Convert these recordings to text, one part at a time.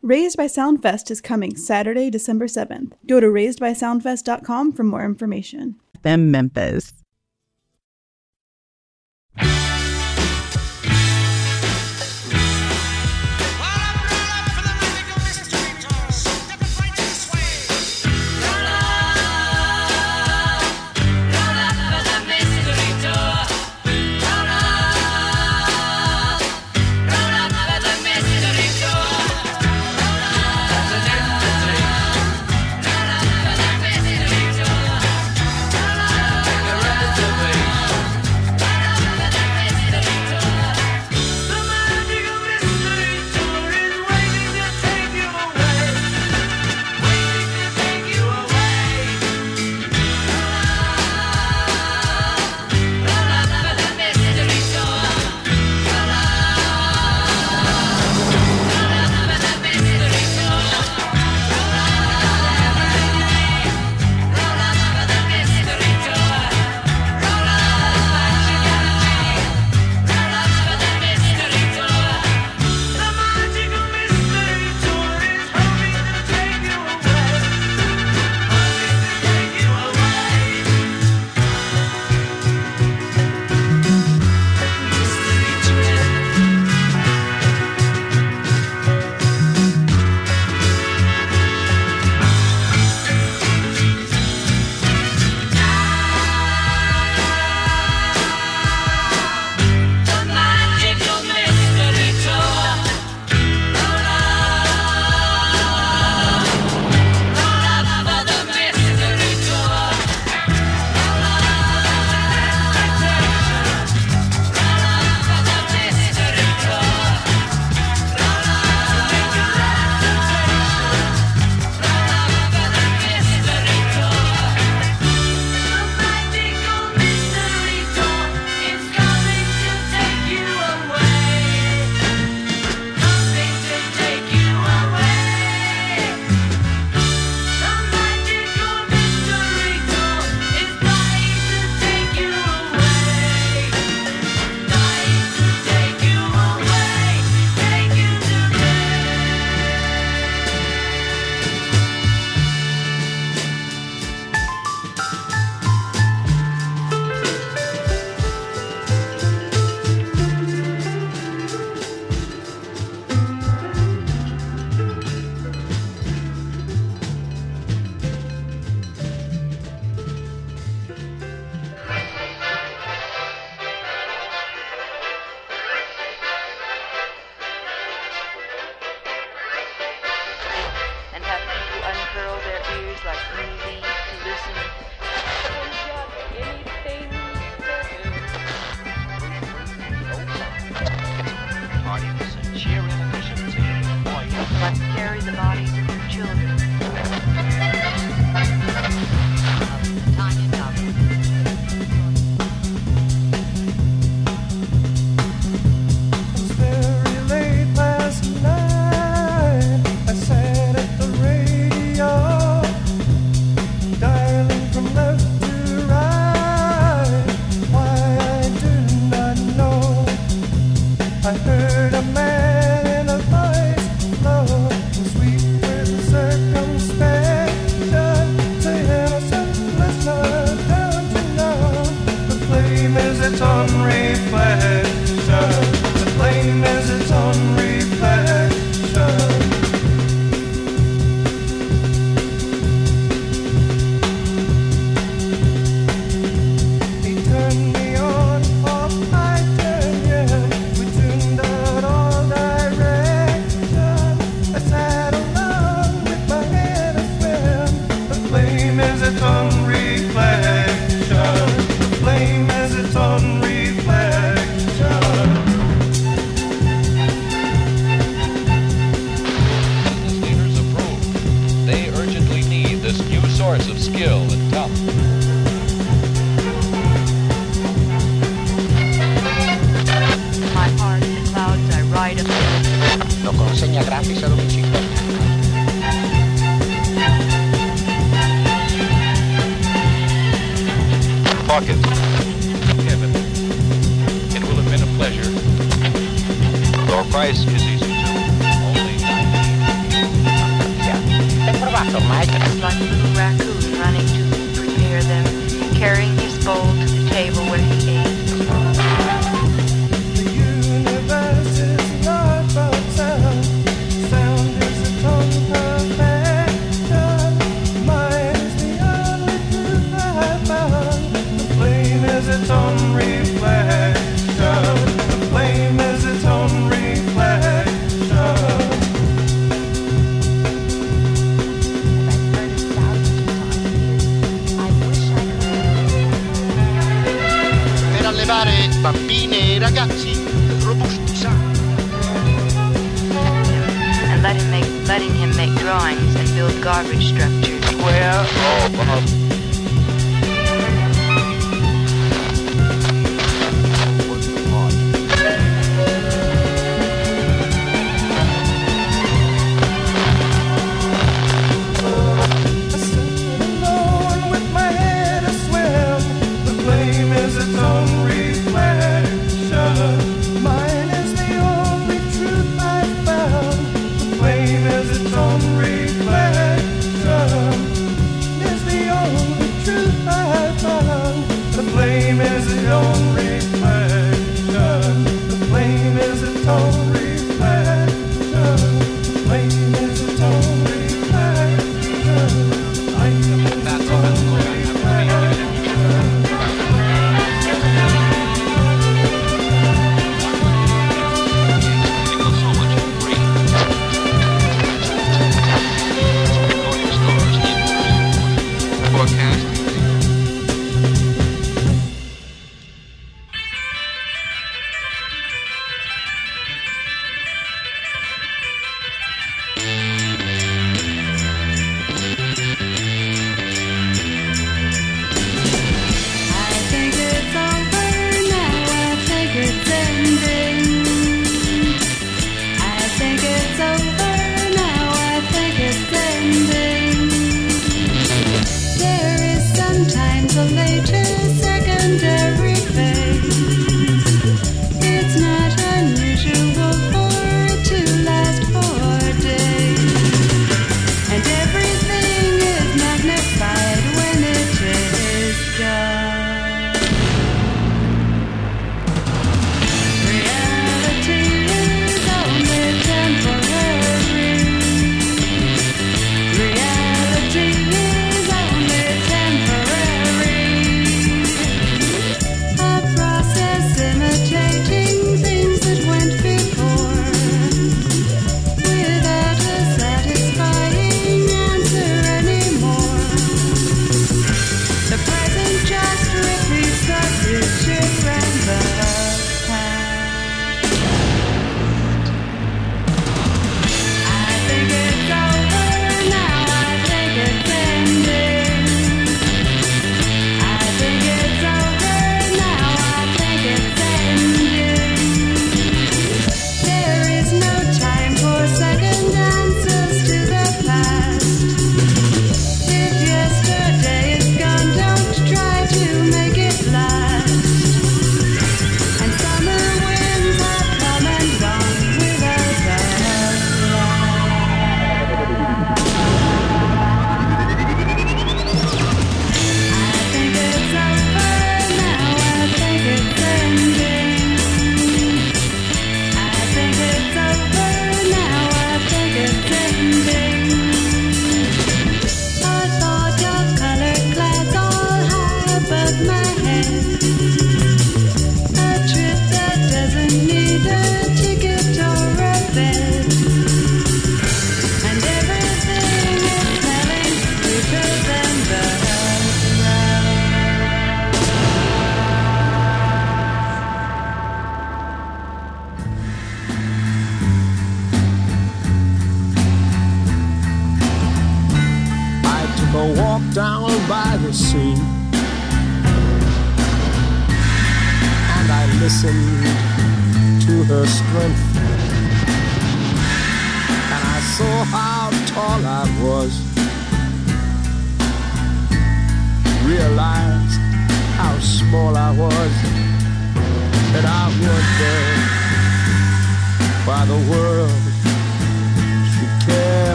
Raised by Soundfest is coming Saturday, December 7th. Go to raisedbysoundfest.com for more information. Them Memphis. Price is easy too. Only $19. bambine e ragazzi robusti sani. And letting him make drawings and build garbage structures. Well,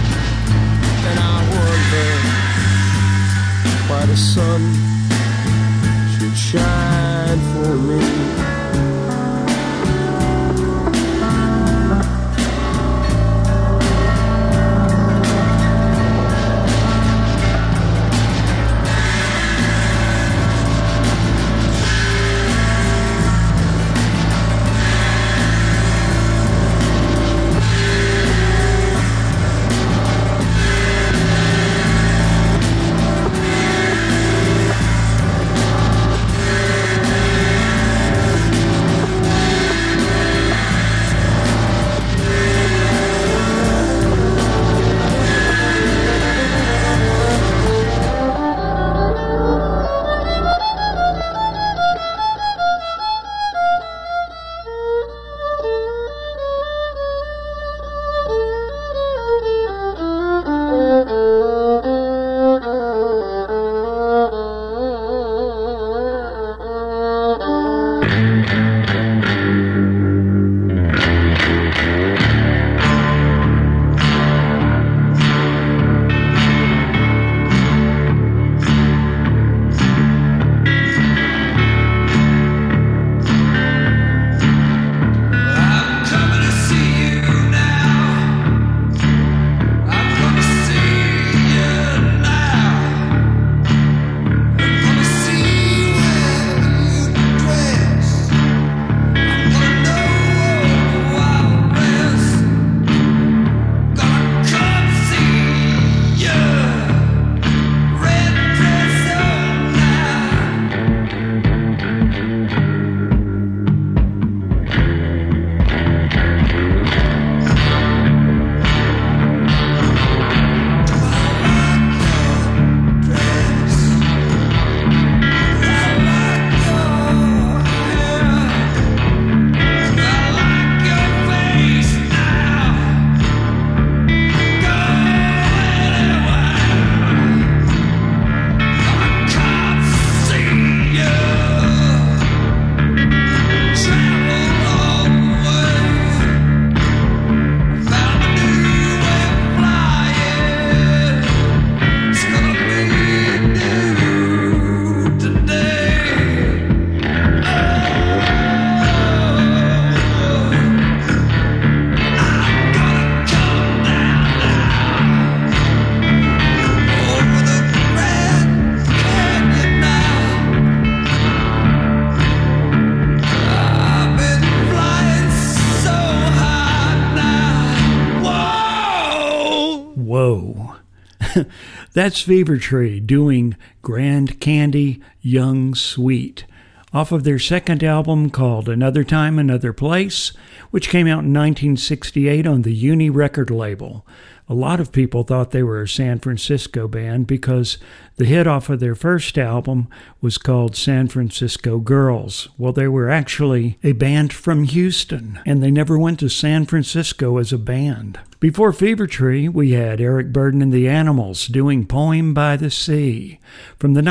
the sun shine for me. That's Fever Tree doing Grand Candy Young Sweet off of their second album called Another Time, Another Place, which came out in 1968 on the Uni record label. A lot of people thought they were a San Francisco band because the hit off of their first album was called San Francisco Girls. Well, they were actually a band from Houston, and they never went to San Francisco as a band. Before Fever Tree, we had Eric Burdon and the Animals doing Poem by the Sea from the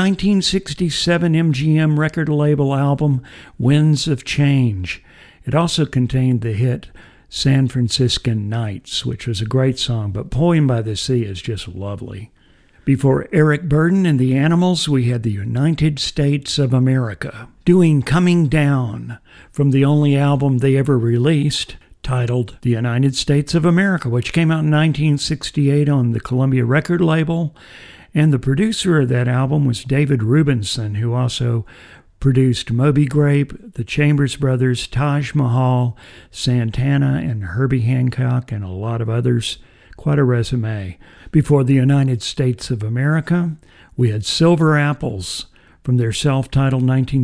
1967 MGM record label album Winds of Change. It also contained the hit San Franciscan Nights, which was a great song, but Poem by the Sea is just lovely. Before Eric Burdon and the Animals, we had the United States of America doing Coming Down from the only album they ever released, titled The United States of America, which came out in 1968 on the Columbia record label. And the producer of that album was David Rubinson, who also produced Moby Grape, the Chambers Brothers, Taj Mahal, Santana, and Herbie Hancock, and a lot of others. Quite a resume. Before the United States of America, we had Silver Apples from their self-titled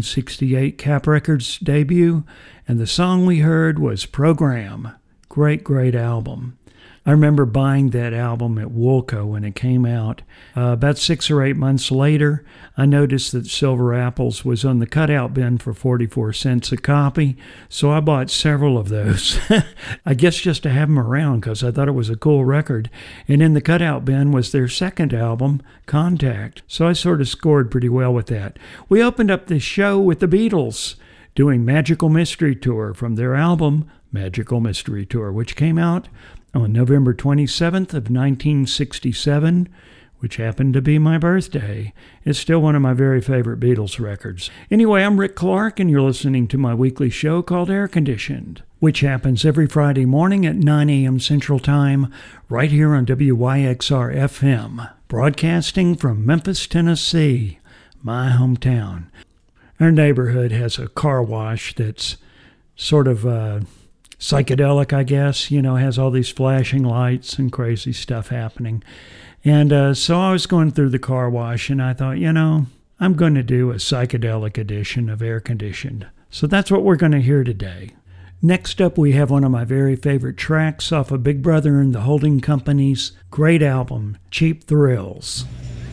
1968 Cap Records debut, and the song we heard was Program. Great, great album. I remember buying that album at Woolco when it came out. About 6 or 8 months later, I noticed that Silver Apples was on the cutout bin for 44 cents a copy, so I bought several of those. I guess just to have them around because I thought it was a cool record. And in the cutout bin was their second album, Contact, so I sort of scored pretty well with that. We opened up this show with the Beatles doing Magical Mystery Tour from their album Magical Mystery Tour, which came out on November 27th of 1967. which happened to be my birthday. It's still one of my very favorite Beatles records. Anyway, I'm Rick Clark, and you're listening to my weekly show called Air Conditioned, which happens every Friday morning at 9 a.m. Central Time, right here on WYXR-FM, broadcasting from Memphis, Tennessee, my hometown. Our neighborhood has a car wash that's sort of psychedelic, I guess, has all these flashing lights and crazy stuff happening. And so I was going through the car wash, and I thought, I'm going to do a psychedelic edition of Air Conditioned. So that's what we're going to hear today. Next up, we have one of my very favorite tracks off of Big Brother and the Holding Company's great album, Cheap Thrills.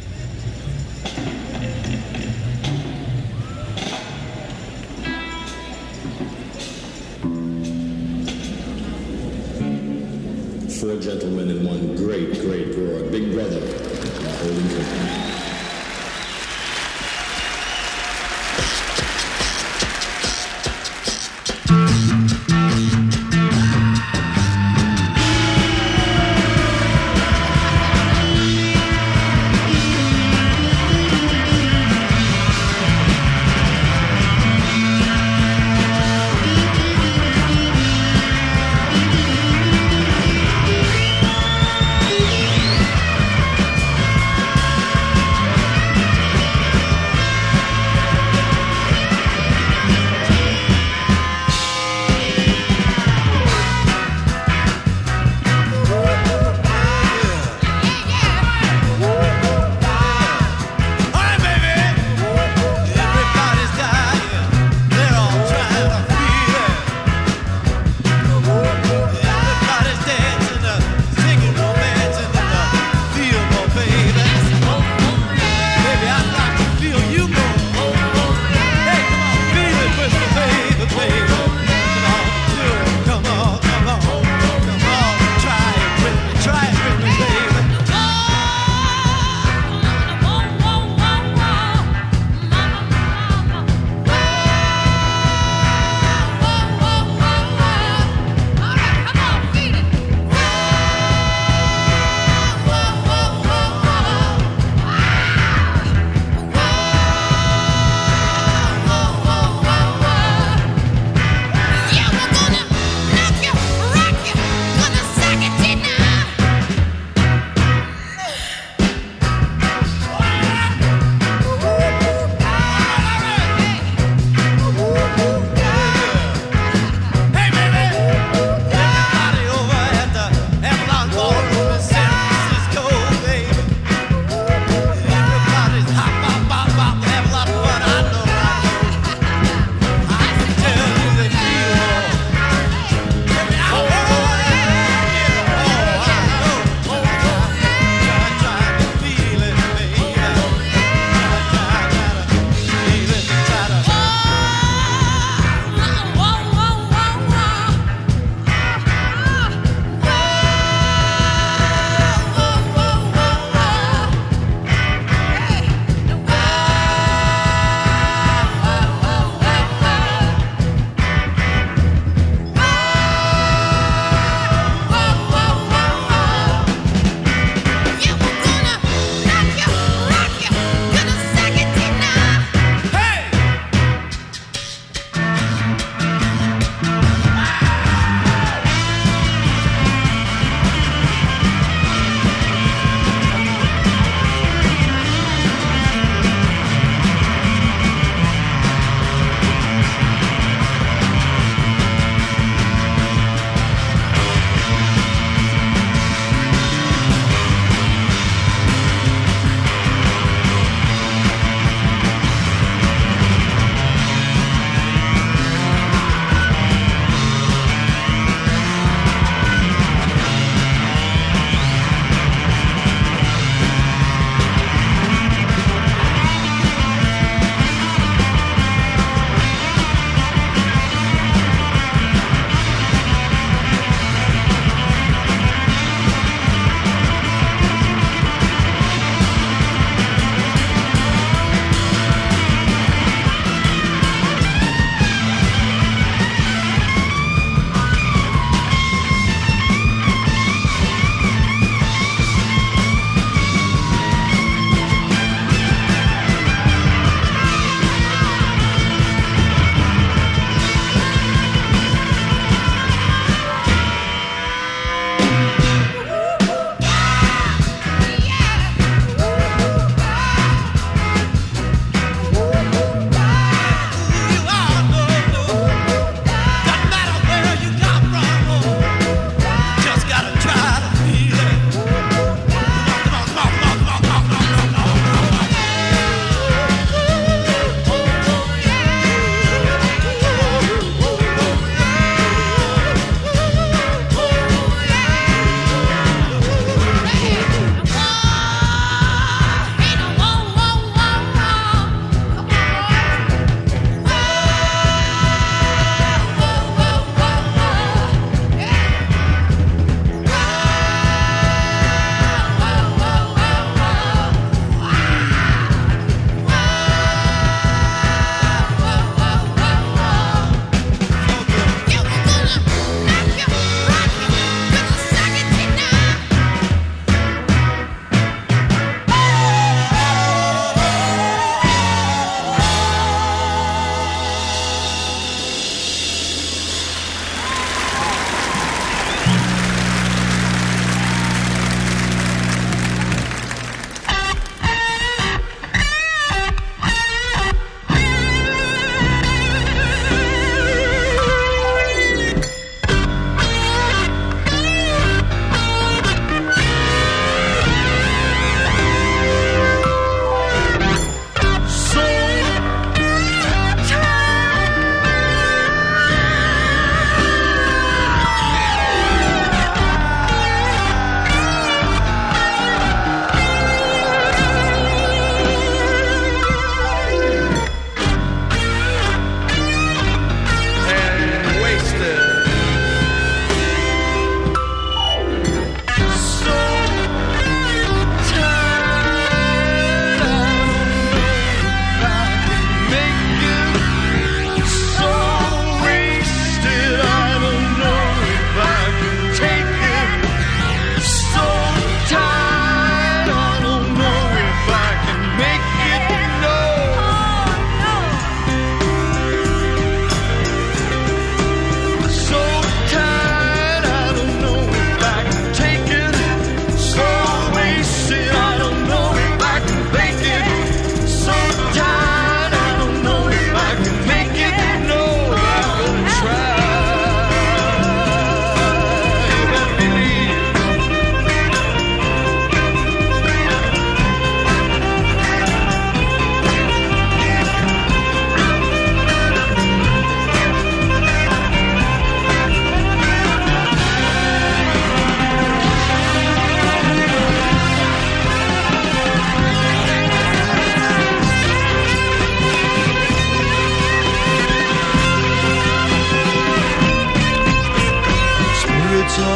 Four gentlemen and one great, great roar. Big Brother, the Holding Company.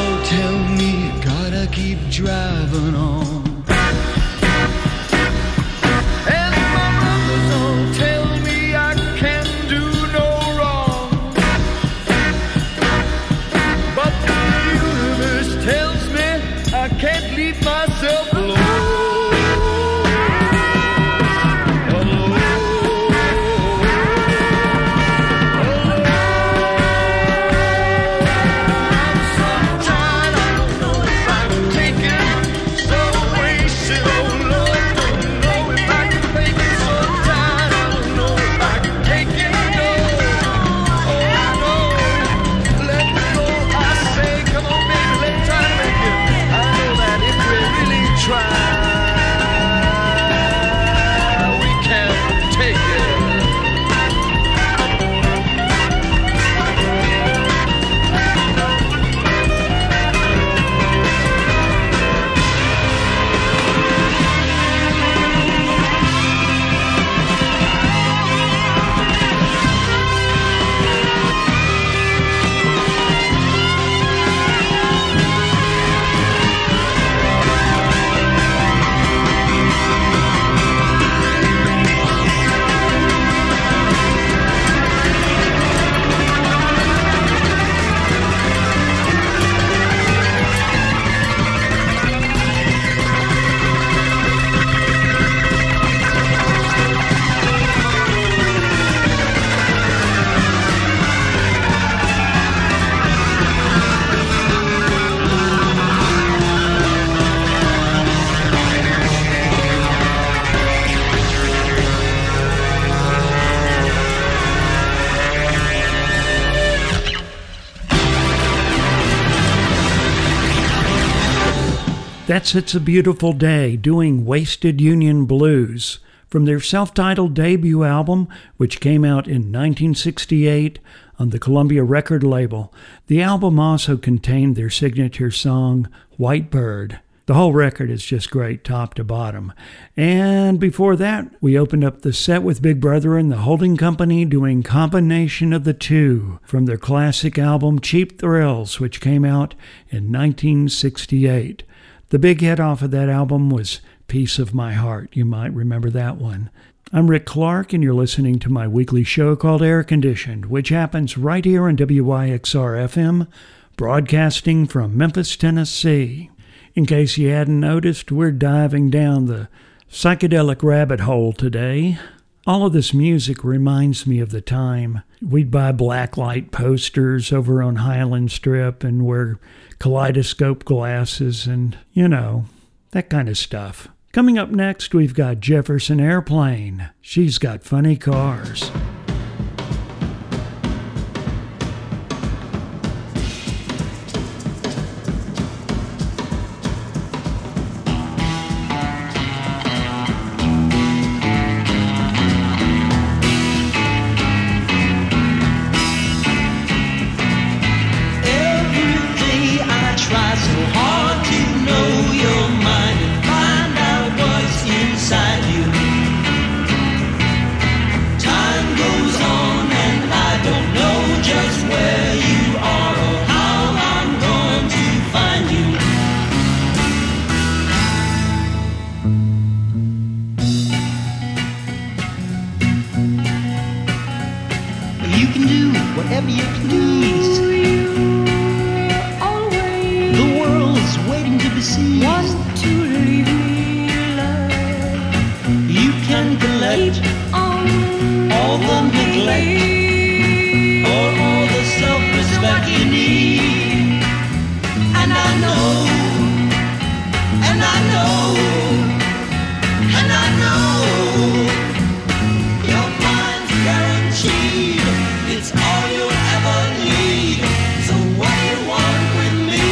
all tell me gotta keep driving on. And my brothers all tell me I can do no wrong. But the universe tells me I can't leave myself alone. That's It's a Beautiful Day, doing Wasted Union Blues from their self-titled debut album, which came out in 1968 on the Columbia record label. The album also contained their signature song, White Bird. The whole record is just great, top to bottom. And before that, we opened up the set with Big Brother and the Holding Company doing Combination of the Two from their classic album Cheap Thrills, which came out in 1968. The big hit off of that album was Piece of My Heart. You might remember that one. I'm Rick Clark, and you're listening to my weekly show called Air Conditioned, which happens right here on WYXR-FM, broadcasting from Memphis, Tennessee. In case you hadn't noticed, we're diving down the psychedelic rabbit hole today. All of this music reminds me of the time we'd buy blacklight posters over on Highland Strip and wear kaleidoscope glasses and, that kind of stuff. Coming up next, we've got Jefferson Airplane. She's got funny cars. Whatever you please. The world's waiting to be seen. Want to leave me alive. You can collect all the neglect or all the self-respect you need. And I know, and I know, and I know your mind's guaranteed. It's all you'll ever need. So what do you want with me?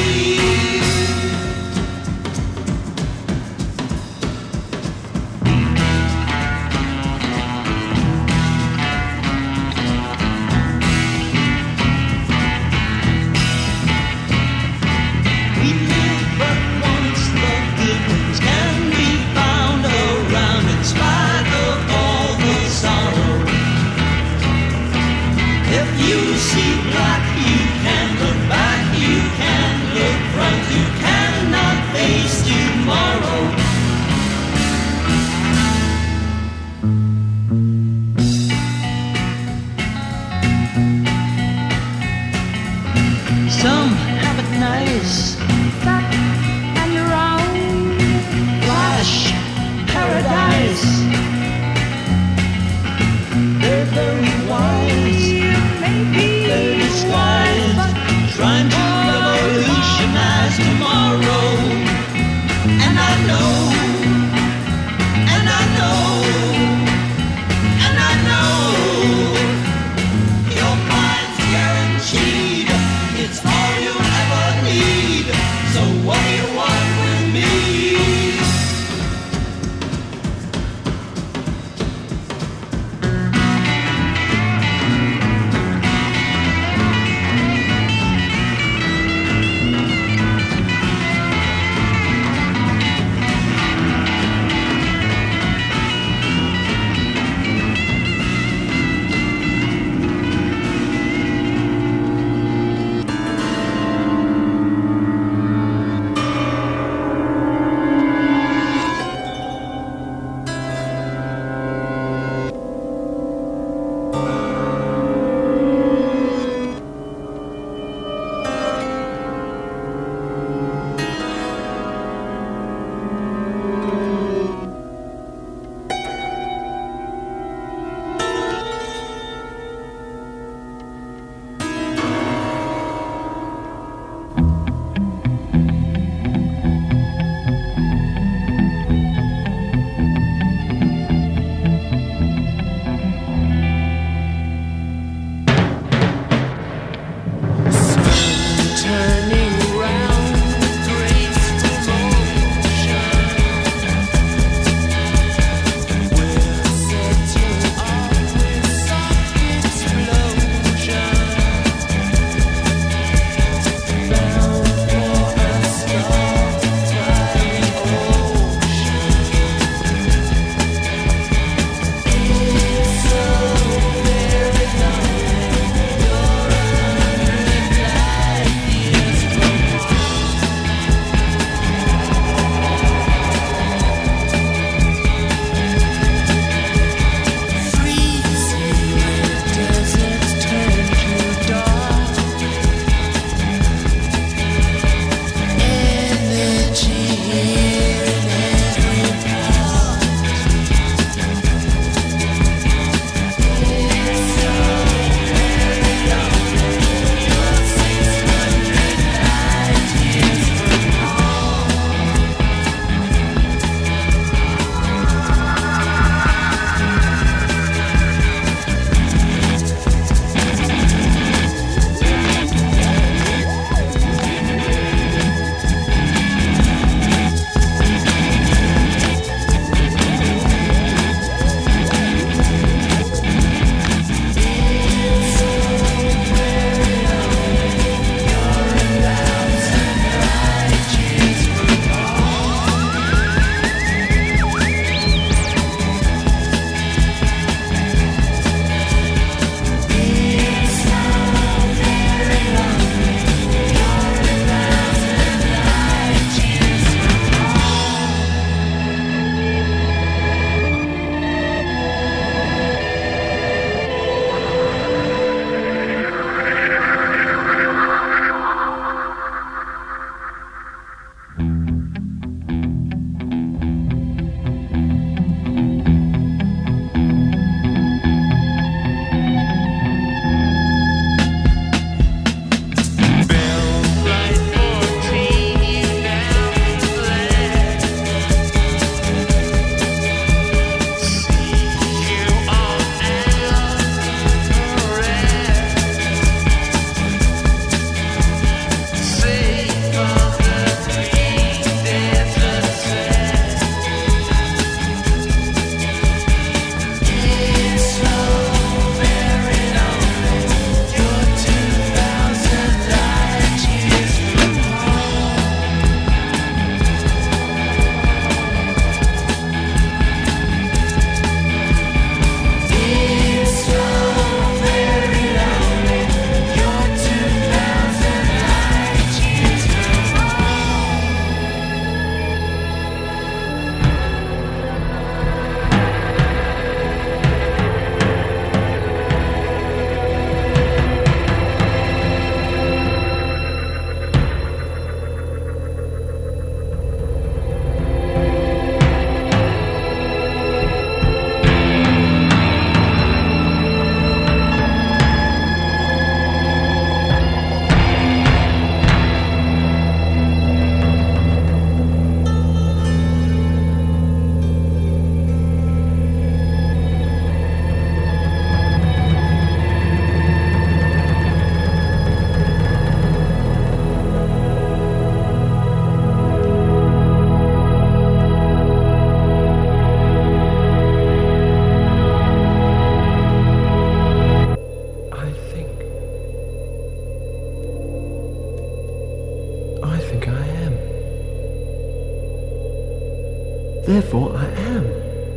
Therefore I am.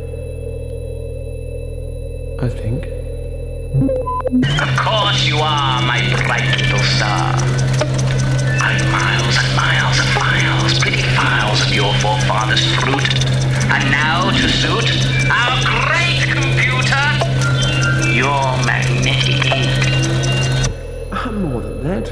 I think. Of course you are, my bright little star. I've miles and miles of files, pretty files of your forefathers' fruit. And now, to suit our great computer, your magnetic ink. I'm more than that.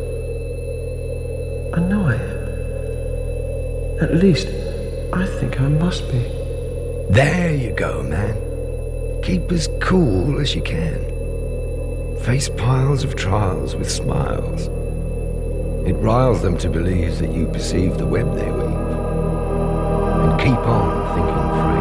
I know I am. At least, I think I must be. There you go, man. Keep as cool as you can. Face piles of trials with smiles. It riles them to believe that you perceive the web they weave. And keep on thinking free.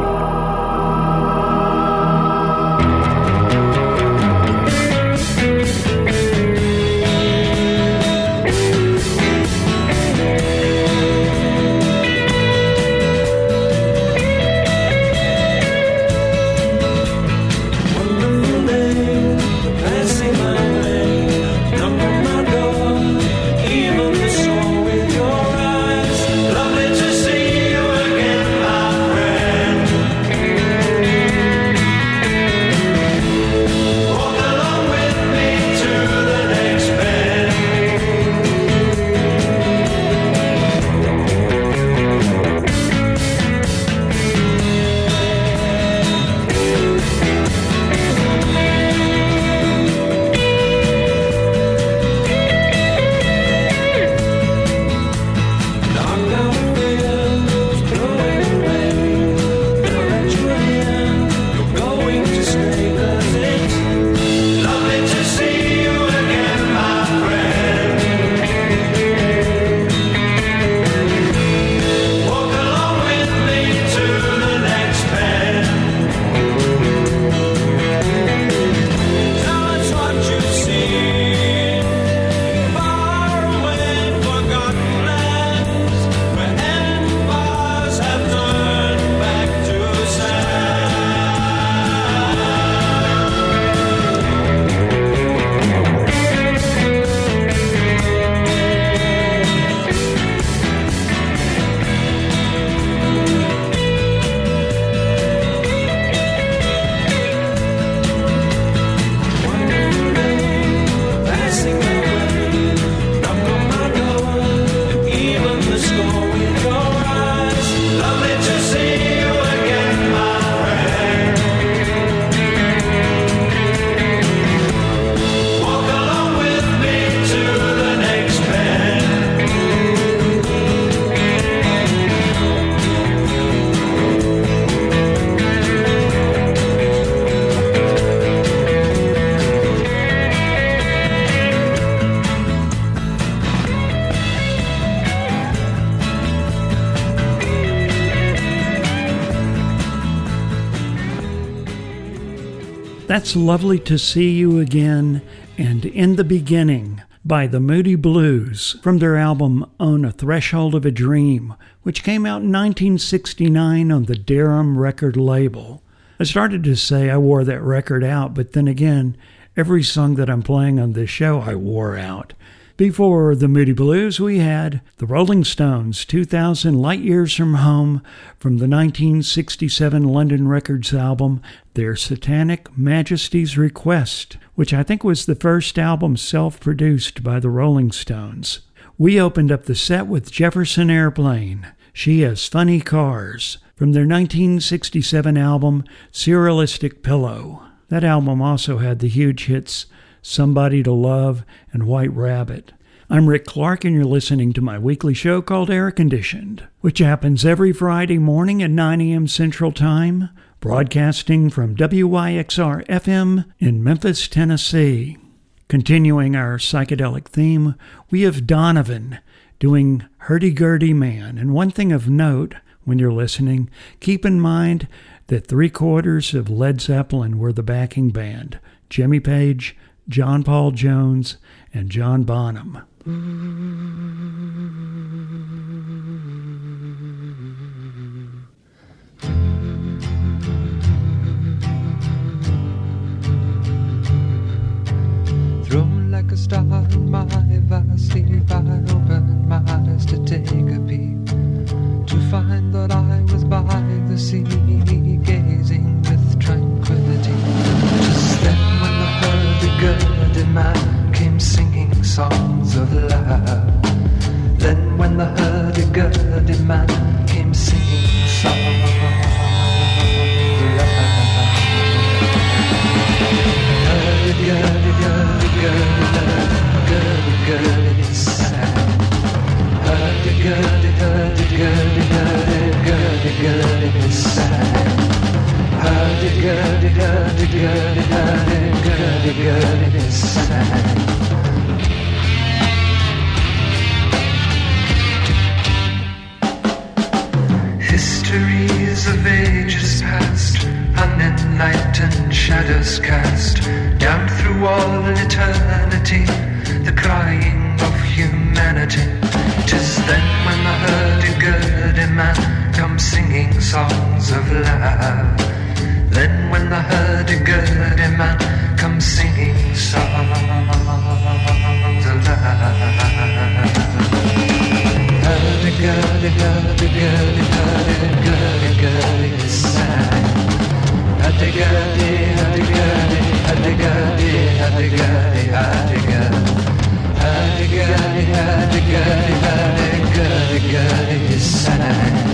That's Lovely to See You Again and In the Beginning by the Moody Blues from their album On a Threshold of a Dream, which came out in 1969 on the Darum record label. I started to say I wore that record out, but then again, every song that I'm playing on this show I wore out. Before the Moody Blues, we had the Rolling Stones' 2000 Light Years from Home from the 1967 London Records album, Their Satanic Majesty's Request, which I think was the first album self-produced by the Rolling Stones. We opened up the set with Jefferson Airplane, She Has Funny Cars, from their 1967 album, Serialistic Pillow. That album also had the huge hits Somebody to Love, and White Rabbit. I'm Rick Clark, and you're listening to my weekly show called Air Conditioned, which happens every Friday morning at 9 a.m. Central Time, broadcasting from WYXR-FM in Memphis, Tennessee. Continuing our psychedelic theme, we have Donovan doing Hurdy-Gurdy Man. And one thing of note, when you're listening, keep in mind that 3/4 of Led Zeppelin were the backing band. Jimmy Page, John Paul Jones, and John Bonham. Thrown like a star in my vast sleep, I opened my eyes to take a peep, to find that I was by when the hurdy-gurdy man came singing songs of love. Hurdy-gurdy-gurdy-gurdy-gurdy sang. Hurdy-gurdy-gurdy-gurdy-gurdy-gurdy sang. Hurdy-gurdy-gurdy-gurdy-gurdy-gurdy sang. Histories of ages past, unenlightened shadows cast down through all eternity, the crying of humanity. 'Tis then when the hurdy-gurdy man comes singing songs of love. Then when the hurdy-gurdy man comes singing songs of love. Hurdy-gurdy, hurdy-gurdy, hurdy-gurdy, gurdy sang. Hurdy-gurdy, hurdy-gurdy, hurdy-gurdy, hurdy-gurdy, hurdy-gurdy. Hurdy-gurdy, hurdy-gurdy, hurdy-gurdy, gurdy sang.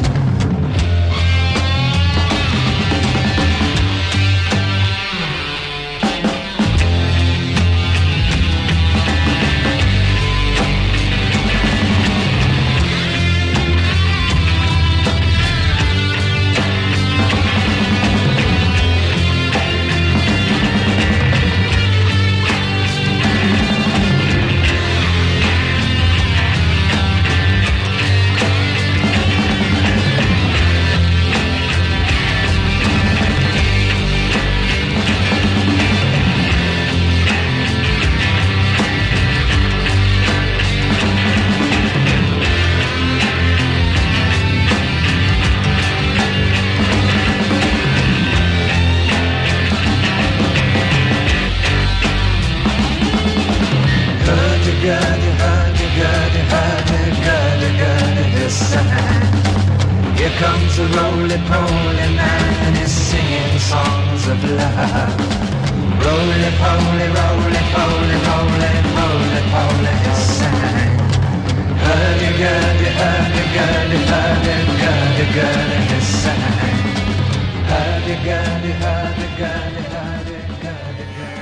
Here comes a roly-poly man and he's singing songs of love. Roly-poly, roly-poly, roly-poly, he sang. Hurdy-gurdy, hurdy-gurdy, hurdy-gurdy, he sang. Hurdy-gurdy, hurdy-gurdy, hurdy-gurdy, he sang.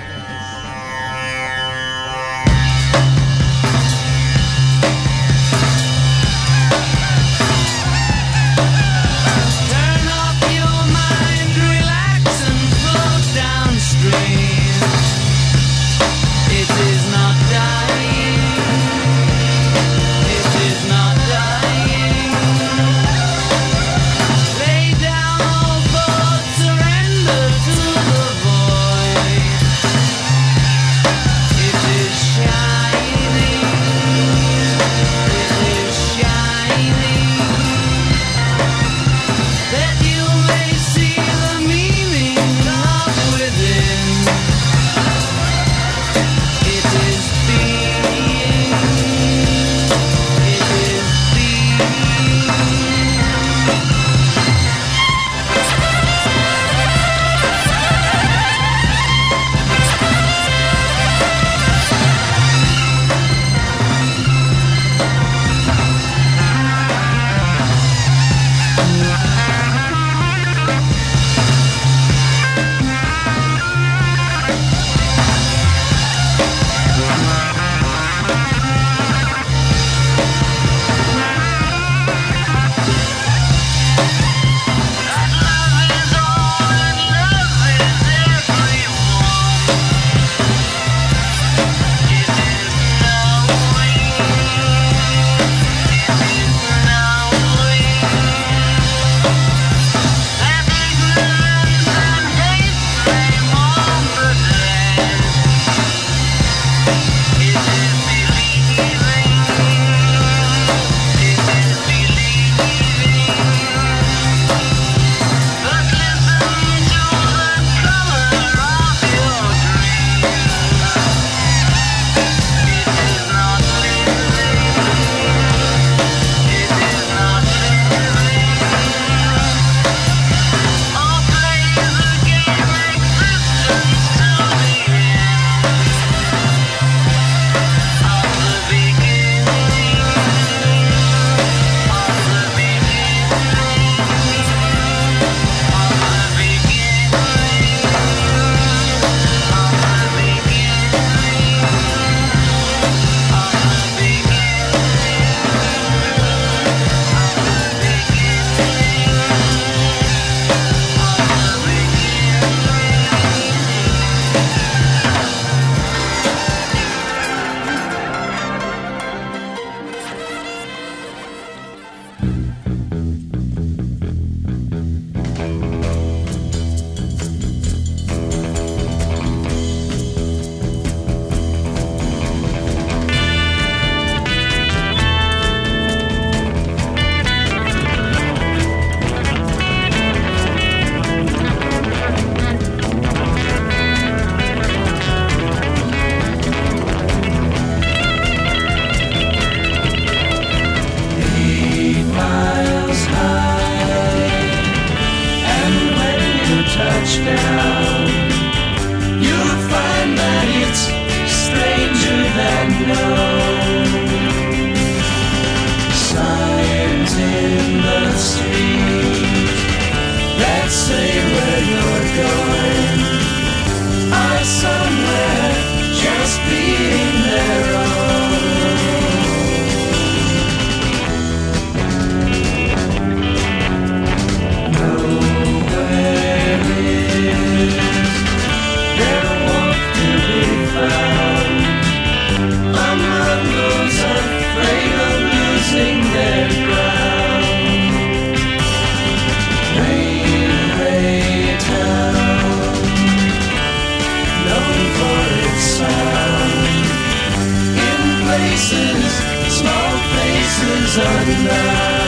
It is not dying. It is not dying. down, you'll find that it's stranger than known. Signs in the street that say where you're going are somewhere just being their own. Nowhere is there warmth to be found among those afraid of losing their ground. Railway town, known for its sound, in places, small places unknown.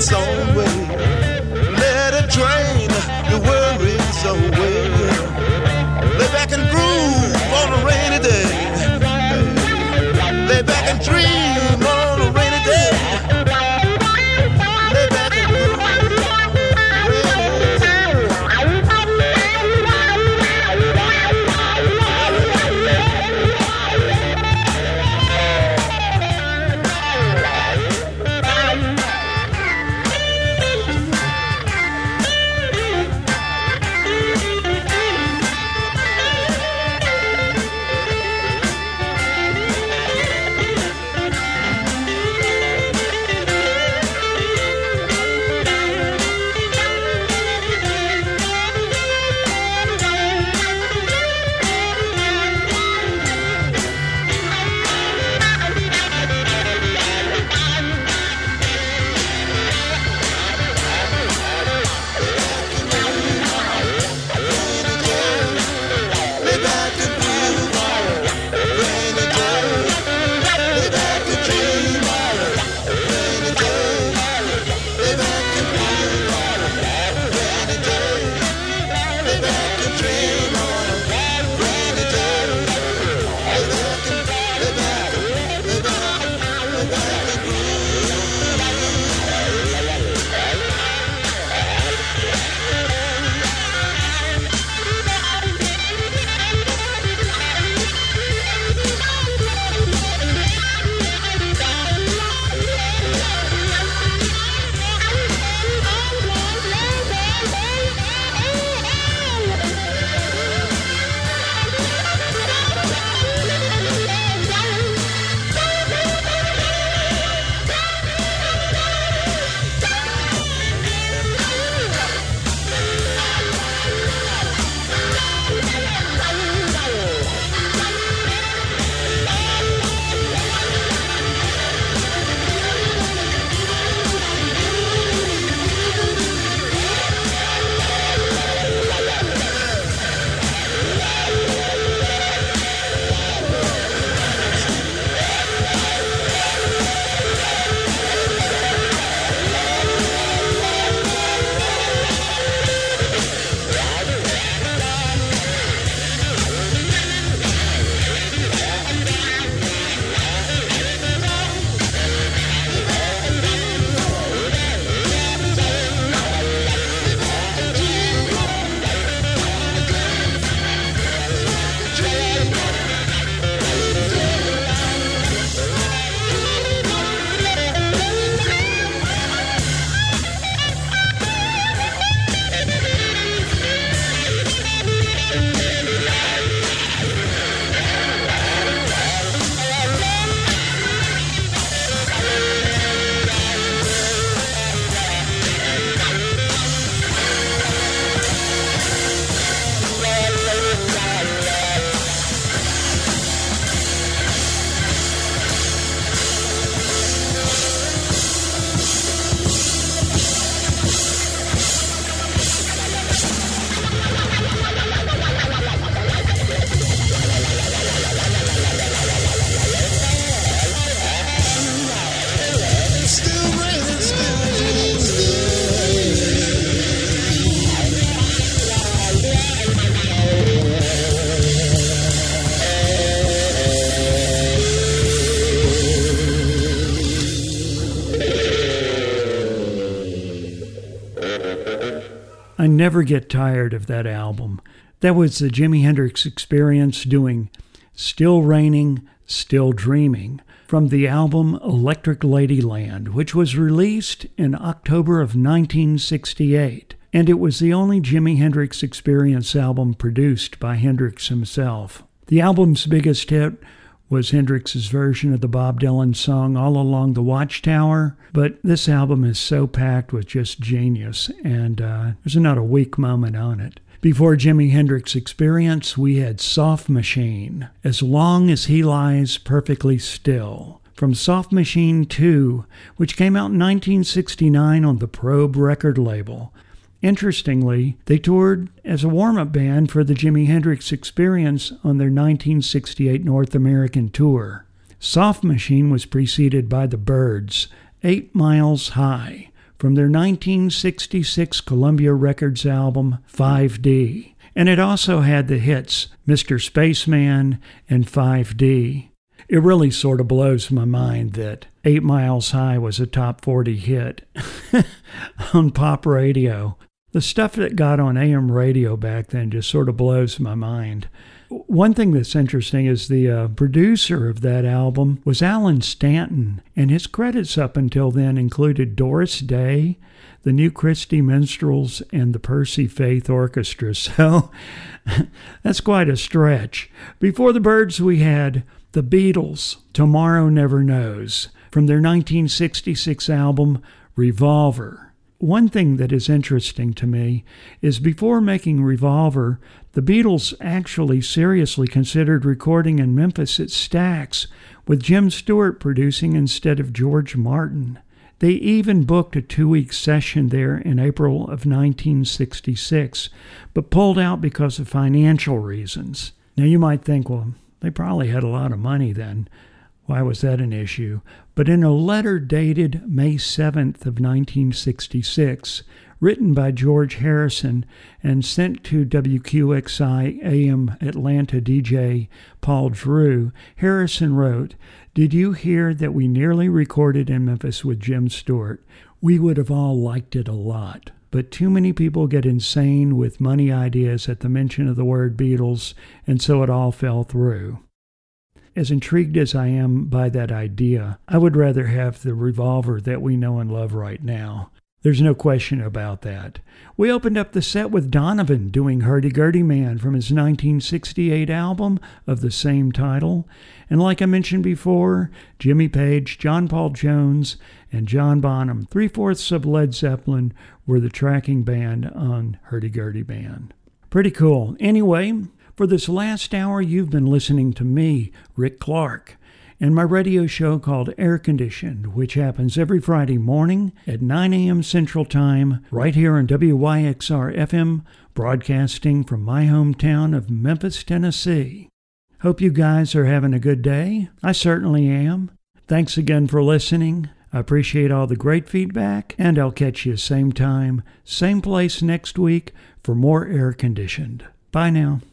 its own way. Let it drain your worries away. Lay back and groove on a rainy day. Lay back and dream on a rainy day. Lay back and groove. I never get tired of that album. That was the Jimi Hendrix Experience doing Still Raining, Still Dreaming from the album Electric Ladyland, which was released in October of 1968. And it was the only Jimi Hendrix Experience album produced by Hendrix himself. The album's biggest hit was Hendrix's version of the Bob Dylan song All Along the Watchtower, but this album is so packed with just genius, and there's not a weak moment on it. Before Jimi Hendrix Experience, we had Soft Machine, As Long as He Lies Perfectly Still, from Soft Machine 2, which came out in 1969 on the Probe record label. Interestingly, they toured as a warm-up band for the Jimi Hendrix Experience on their 1968 North American tour. Soft Machine was preceded by the Byrds, 8 Miles High, from their 1966 Columbia Records album 5D. And it also had the hits Mr. Spaceman and 5D. It really sort of blows my mind that 8 Miles High was a top 40 hit on pop radio. The stuff that got on AM radio back then just sort of blows my mind. One thing that's interesting is the producer of that album was Alan Stanton, and his credits up until then included Doris Day, the New Christie Minstrels, and the Percy Faith Orchestra. So that's quite a stretch. Before the Byrds, we had the Beatles, Tomorrow Never Knows, from their 1966 album Revolver. One thing that is interesting to me is before making Revolver, the Beatles actually seriously considered recording in Memphis at Stax, with Jim Stewart producing instead of George Martin. They even booked a 2-week session there in April of 1966, but pulled out because of financial reasons. Now you might think, well, they probably had a lot of money then. Why was that an issue? But in a letter dated May 7th of 1966, written by George Harrison and sent to WQXI AM Atlanta DJ Paul Drew, Harrison wrote, "Did you hear that we nearly recorded in Memphis with Jim Stewart? We would have all liked it a lot. But too many people get insane with money ideas at the mention of the word Beatles, and so it all fell through." As intrigued as I am by that idea, I would rather have the Revolver that we know and love right now. There's no question about that. We opened up the set with Donovan doing Hurdy-Gurdy Man from his 1968 album of the same title. And like I mentioned before, Jimmy Page, John Paul Jones, and John Bonham, 3/4 of Led Zeppelin, were the tracking band on Hurdy-Gurdy Man. Pretty cool. Anyway, for this last hour, you've been listening to me, Rick Clark, and my radio show called Air Conditioned, which happens every Friday morning at 9 a.m. Central Time, right here on WYXR-FM, broadcasting from my hometown of Memphis, Tennessee. Hope you guys are having a good day. I certainly am. Thanks again for listening. I appreciate all the great feedback, and I'll catch you same time, same place next week for more Air Conditioned. Bye now.